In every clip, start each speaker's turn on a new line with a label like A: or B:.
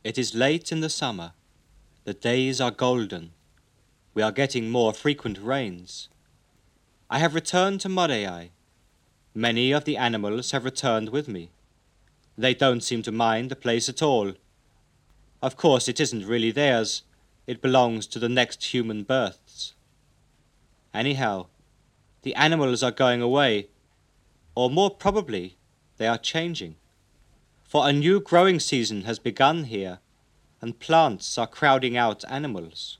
A: It is late in the summer. The days are golden. We are getting more frequent rains. I have returned to Moriai. Many of the animals have returned with me. They don't seem to mind the place at all. Of course, it isn't really theirs. It belongs to the next human births. Anyhow, the animals are going away, or more probably, they are changing. For a new growing season has begun here, and plants are crowding out animals.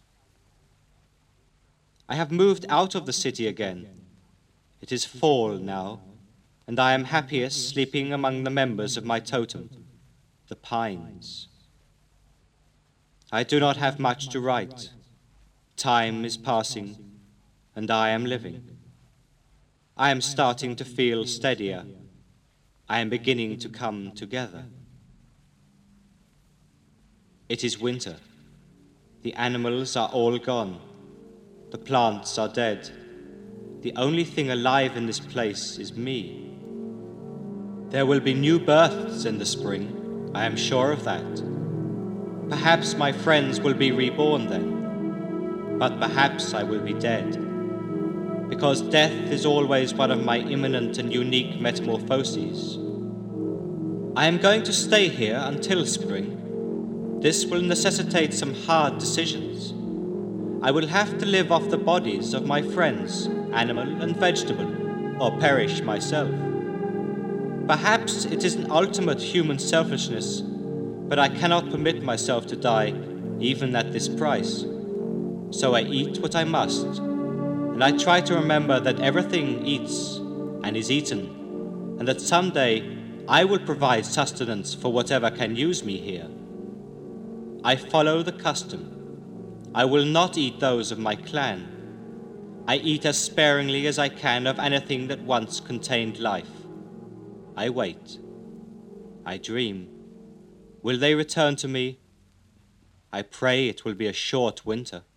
A: I have moved out of the city again. It is fall now, and I am happiest sleeping among the members of my totem, the pines. I do not have much to write. Time is passing, and I am living. I am starting to feel steadier. I am beginning to come together. It is winter. The animals are all gone. The plants are dead. The only thing alive in this place is me. There will be new births in the spring, I am sure of that. Perhaps my friends will be reborn then, but perhaps I will be dead, because death is always one of my imminent and unique metamorphoses. I am going to stay here until spring. This will necessitate some hard decisions. I will have to live off the bodies of my friends, animal and vegetable, or perish myself. Perhaps it is an ultimate human selfishness, but I cannot permit myself to die, even at this price. So I eat what I must, and I try to remember that everything eats and is eaten, and that someday I will provide sustenance for whatever can use me here. I follow the custom. I will not eat those of my clan. I eat as sparingly as I can of anything that once contained life. I wait. I dream. Will they return to me? I pray it will be a short winter.